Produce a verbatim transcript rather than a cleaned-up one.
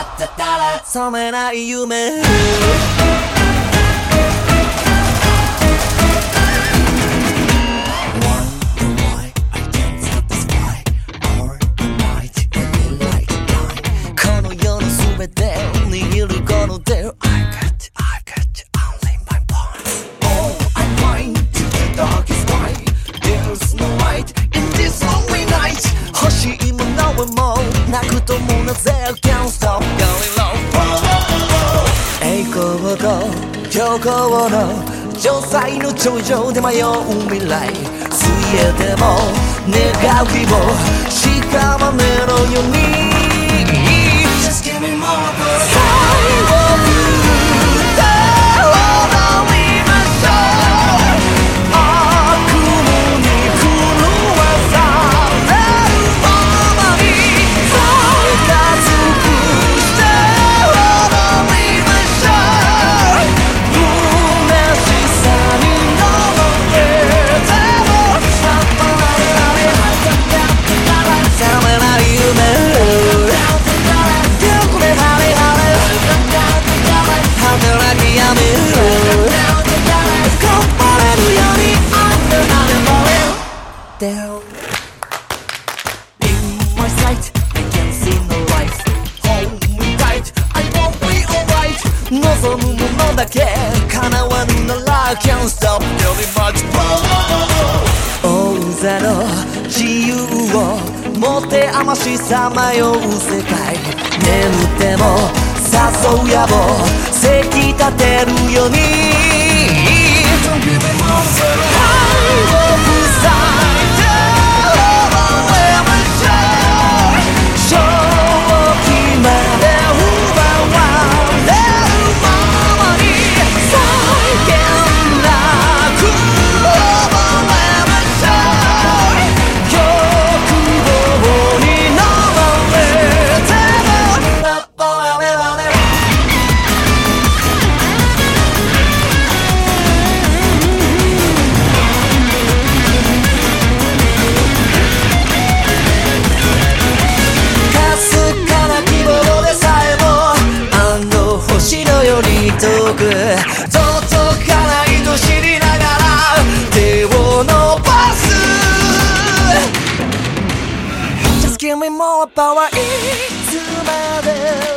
覚めない夢この世の全てを握るこの手を I got, I got only my bones Oh, I'm blind to the darkest night There's no light in this lonely night 欲しいものはもうなくともなぜ Can't stop going low 栄光と虚構の城塞の頂上で迷う未来水泳でも願う希望屍のように Just give me more最後歌を踊りましょう悪夢に狂わされるままに最後尽くして踊りましょう虚しさに飲まれても覚めない夢働きやめる頑張れるように Under the down In my sight I can't see no light Hold me tight I won't be alright 望むものだけ叶わぬなら Can't stop really much more 大勢の自由を持て余しさまよう世界眠っても誘う野望せき立てるように愛を塞いで踊れましょう正気まで奪われるままに際限なく踊れましょう欲望に飲まれてもラッパはねばね遠く届かないと知りながら手を伸ばす Just give me more power いつまで